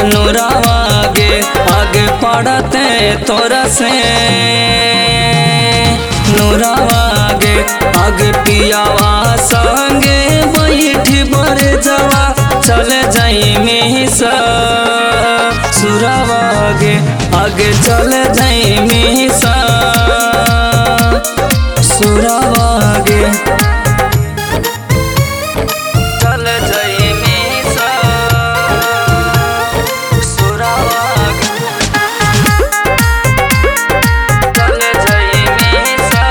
नूरावा गे आगे पड़ते तोरा से नूरावा गे आगे पियावा संगे बैठी बर जवा चले जाई मिसा सुरावा गे आगे चले जाई मिसा सुरावा गे चले जाई मिसा सुरावा गे चले जाई मिसा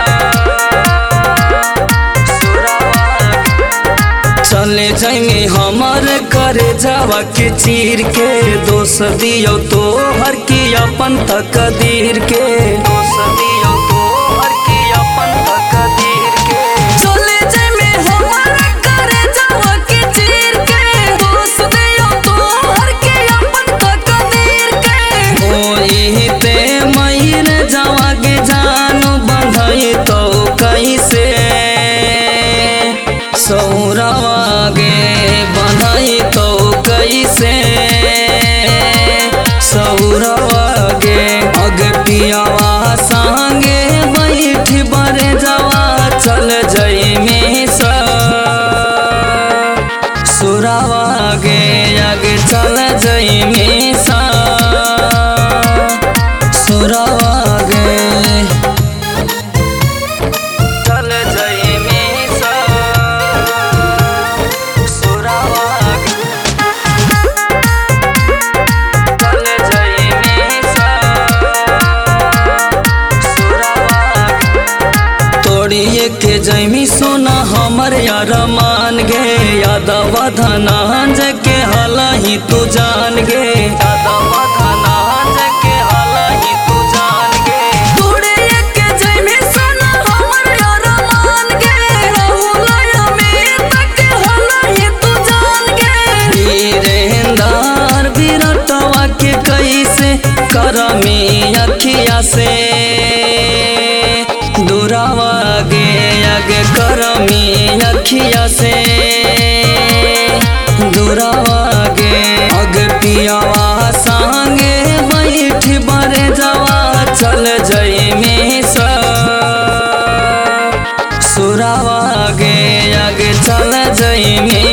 सुरावा गे चले जाएंगे हमार करे जावा के चीर के दोष दियो तो हर की अपन तकदीर के दोष दियो तो हर की अपन तकदीर के चले जाएंगे हमार करे जावा के चीर के दोष दियो तो हर की अपन तकदीर के ओही ते मईर जावा के जानो बंधाई तो कैसे सौरावा गे बंधाई तो कैसे सौरावा गे अगे पियावा संगे बैठ बरे जावा चल जाई मिसा सुरावा गे आगे चल जाई मिसा सुरावा गे चल जाई मिसा सुरावा गे चल जाई मिसा सुरावा गे तोड़िए के जैमी सोना हमर यार मान गे यादव धनांज के हाला ही तू जान गे यादव धनांज के हाला ही तू जान गे तोड़े के जैमे सोना हमर यार मान के राहुल अमित के हला ही तू जान के वीरेंद्र विराटवा के कैसे करमी अखिया से दुरावा गे आगे करमी अखिया से दुरावा गे अगे पियावा संगे बैठ बरे जावा चल जाई मिसा सुरावा गे आगे चल जाई